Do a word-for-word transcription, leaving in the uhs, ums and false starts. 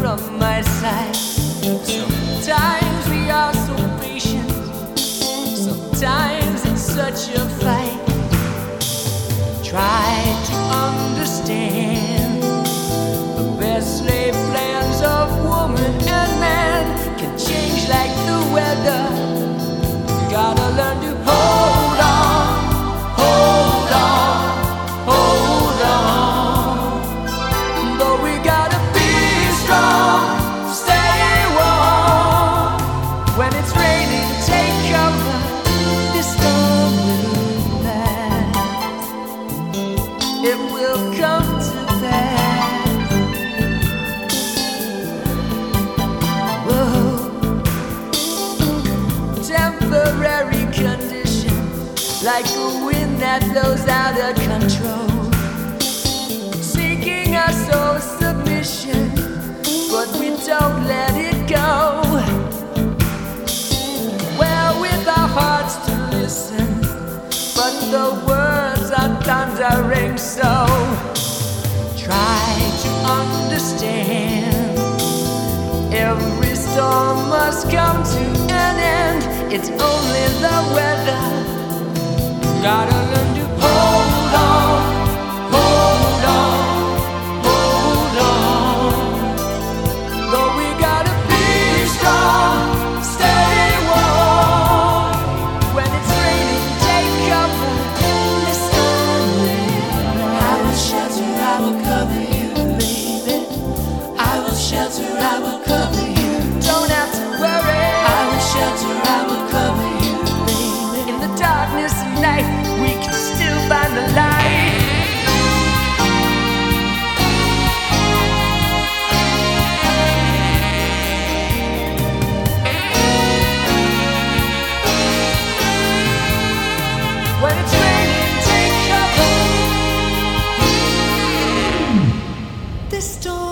from my side. Sometimes we are so patient, sometimes it's such a fight. Try to understand the best laid plans of woman and man can change like the weather. You gotta learn to hold on, hold on, hold on. But we gotta be strong, stay warm. When it's raining, take cover. This storm will pass. It will come to pass. Whoa. Temporary condition, like a wind that blows out of control, seeking our soul submission, but we don't let it go. Well, with our hearts to listen, but the words are thundering, so try to understand. Every storm must come to an end. It's only the weather. Gotta learn to hold on, hold on, hold on. But we gotta be strong, stay warm. When it's raining, take cover. This storm will pass. I will shelter, I will cover you, baby. I will shelter, I will cover you. Don't have to worry. I will shelter, I will cover you, baby. In the darkness of night, we can still find the light. When it's raining, take cover. This storm